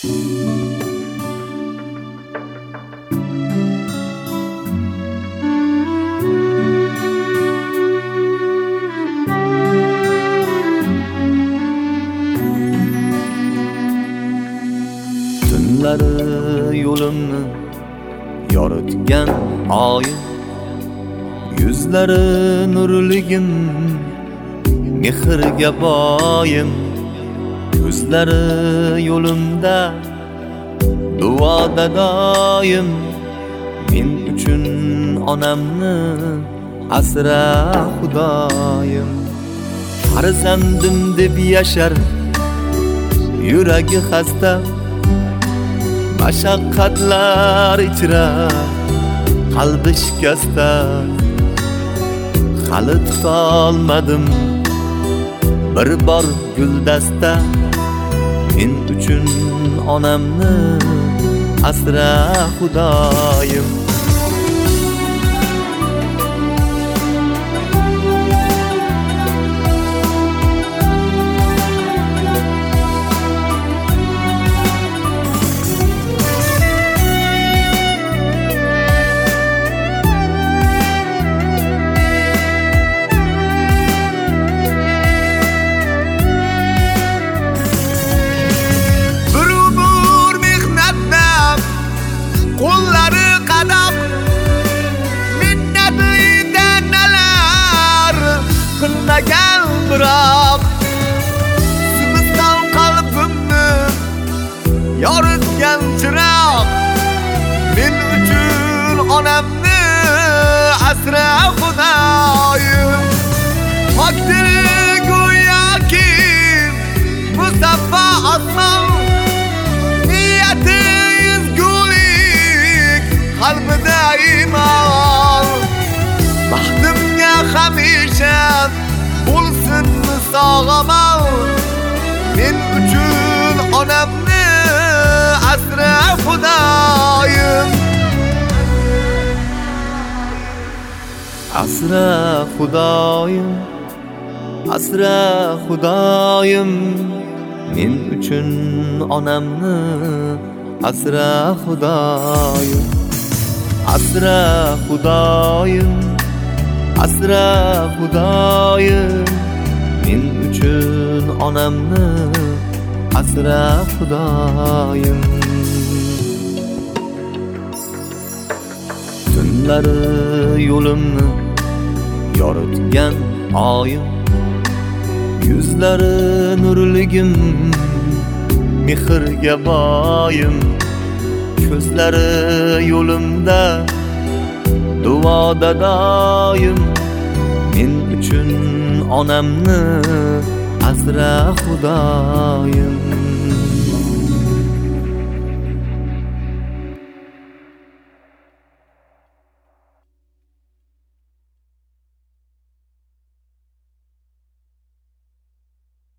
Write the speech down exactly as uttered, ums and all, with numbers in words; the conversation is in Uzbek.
Tunlari yo'limni yoritgan oyim, yuzlari nurligim, mehrga boyim. Ko'zlari yo'limda, duoda doim. Men uchun onamni asra Xudoyim. Farzandim deb yashar yuragi xasta, mashaqqatlar ichra qalbi shikasta. Hali tutolmadim bir bor guldasta. Men uchun onamni asra Xudoyim. Qo'llari qadab minnatliga nalar qilmagan biroq, simiston qalbimni yoritgan chiroq. Men uchun onamni asra Xudoyim. Pokdil go'yoki musaffo osmon, niyati qalbida iymon. Baxtimga hamisha bo'lsin sog'omon. Men uchun onamni asra Xudoyim. Asra Xudoyim, asra Xudoyim. Men uchun onamni asra Xudoyim. Asra Xudoyim, asra Xudoyim. Men uchun onamni asra Xudoyim. Tunlari yo'limni yoritgan oyim, yuzlari nurligim, mehrga boyim. Ko'zlari yo'limda, duoda doim. Men uchun onamni asra Xudoyim.